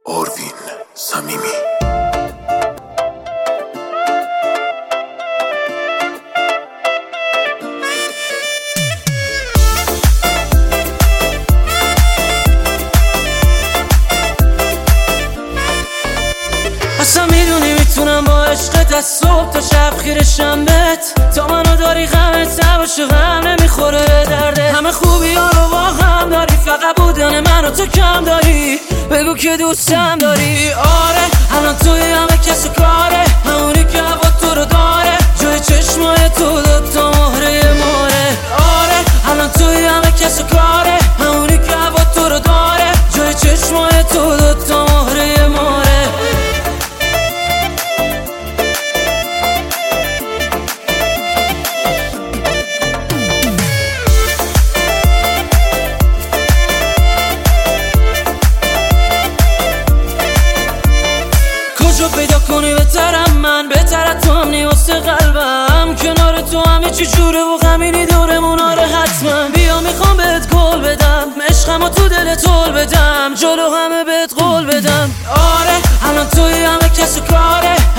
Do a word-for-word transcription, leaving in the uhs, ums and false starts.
آروین صمیمی. اصلا میدونی میتونم با عشقت از صبح تا شب خیرشم بهت، تا منو داری غمت نباشه غم نمیخوره به درده. همه خوبی ها رو با هم داری، فقط بودن منو تو کم داری. بگو که دوستم داری. آره الان توی همه کس و کاره، همونی که هوا تو رو داره، جای چشمای تو دوتا مهره ماره. آره الان توی همه کس و کاره، همونی که هوا تو رو داره، جای چشمای تو دوتا مهره ماره. کجا پیدا کنی بهترم من، بهتر تو هم نیوسته قلبم. کنار تو همه چی جوره و غمینی دورمون. آره حتما بیا میخوام بهت گل بدم، عشقمو تو دل طول بدم، جلو همه بهت قول بدم. آره الان توی همه کس و کاره،